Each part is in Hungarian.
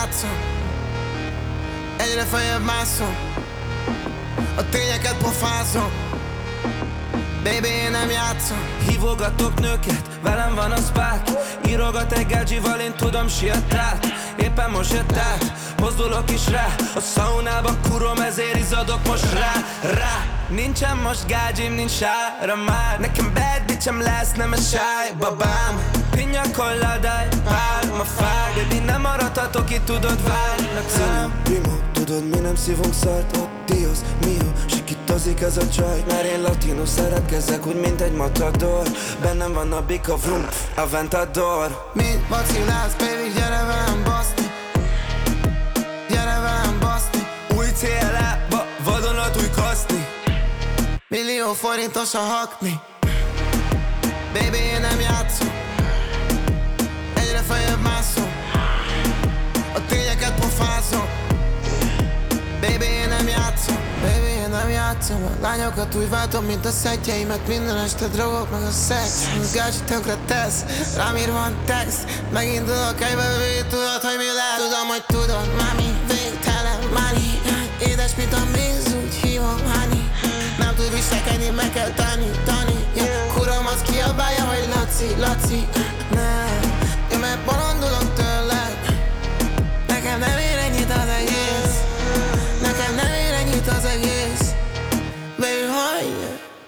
játszom, egyre feljebb mászom, a tényeket pofázom. Baby, én nem játszom. Hívogatok nőket, velem van a spák. Írogat egy gágyival, én tudom siet át. Éppen most jött át, mozdulok is rá. A szaunába kurom, ezért izadok most rá. Nincsen most gágyim, nincs sára már. Nekem bad bitchem lesz, nem a shy babám. Pinya colada, pálma fáj. Baby, nem maradhatok itt, tudod, várnak rám. Primo, tudod mi nem szívunk szart. Oh Dios mio, sikítozik ez a csaj. Mert én latino szeretkezek úgy, mint egy matador. Bennem van a bika vrum, Aventador. Mit vacilálsz, baby, gyere velem baszni. Gyere velem baszni. Új CLA-ba, vadonatúj kaszni. Millió forintos a hakni. Baby, én nem játszom, egyre feljebb mászom, a tényeket pofázom. Baby, én nem játszom, baby, én nem játszom. A lányokat úgy váltom, mint a szettjeimet. Minden este drogok meg a szex. A gácsi tönkre tesz, rám írva van text. Megindul a kejbe, baby, tudod, hogy mi lesz. Tudom, hogy tudod, mami, végtelen money. Édes, mint a méz, úgy hívom, honey. Nem tud viselkedni, meg kell tanítani. Kurom, az kiabálja, hogy Laci. Nem, én meg bolondulok tőled. Nekem nem ér ennyit az egész. Nekem nem ér ennyit az egész. Baby, hagyj.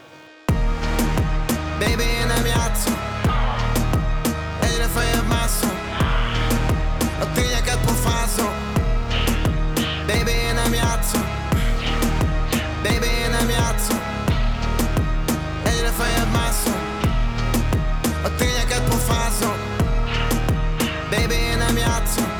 Baby, én nem játszom, egyre feljebb mászom, a tényeket pofázom. Baby, én nem játszom, baby, én nem játszom, egyre feljebb mászom, a tényeket pofázom. Baby, én nem játszom.